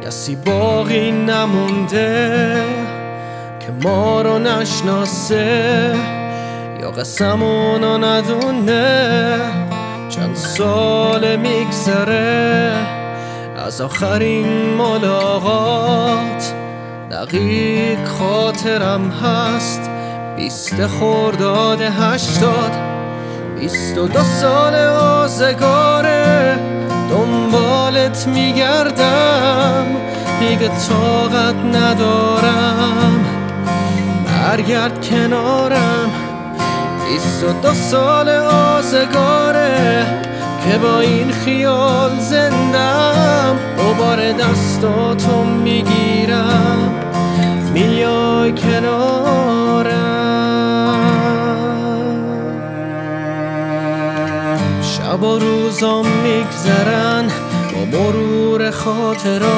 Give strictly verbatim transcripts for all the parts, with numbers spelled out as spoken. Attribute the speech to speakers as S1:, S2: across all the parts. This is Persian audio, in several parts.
S1: کسی باقی نمونده که ما رو نشناسه یا قسمونو ندونه. چند سال میگذره از آخرین ملاقات، دقیق خاطرم هست بیست خرداد هشتاد. بیست و دو سال آزگاره دنبالت میگردم، دیگه طاقت ندارم برگرد کنارم. بیست و دو سال آزگاره که با این خیال زندم، دوباره دستاتو میگیرم میای کنارم. شب و روزام میگذرن با مرور خاطرات،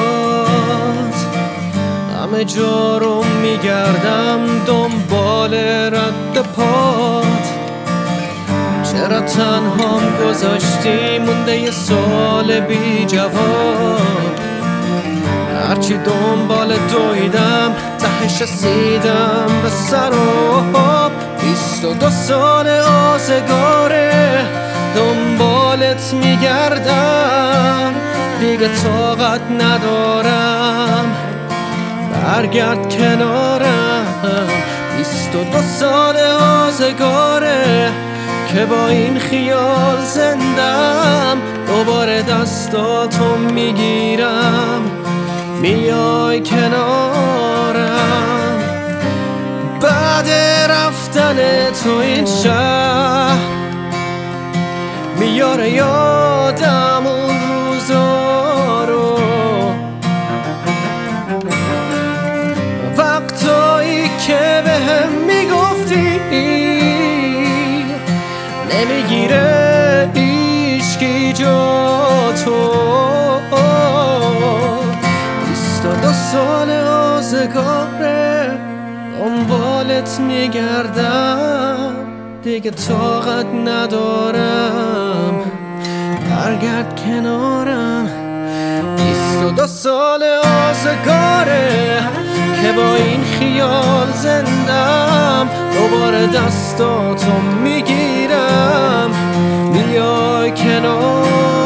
S1: همه جا رو میگردم دنبال رد پات. چرا تنهام گذاشتی مونده یه سال بی جواب؟ هرچی دنبال دویدم تهش رسیدم به سر و آب. بیست و دو سال آزگاره دنبالت میگردم، دیگه طاقت ندارم برگرد کنارم. بیست و دو سال آزگاره که با این خیال زندم، دوباره دستاتو میگیرم میای کنارم. بعد رفتن تو این شهر میاره یادم اون روزا رو، وقتایی که بهم میگفتی نمیگیره هیچکی جا تو. بیست و دو سال آزگاره دنبالت میگردم، دیگه طاقت ندارم برگرد کنارم. بیست و دو سال آزگاره که با این خیال زندم، دوباره دستاتو میگیرم میای کنار.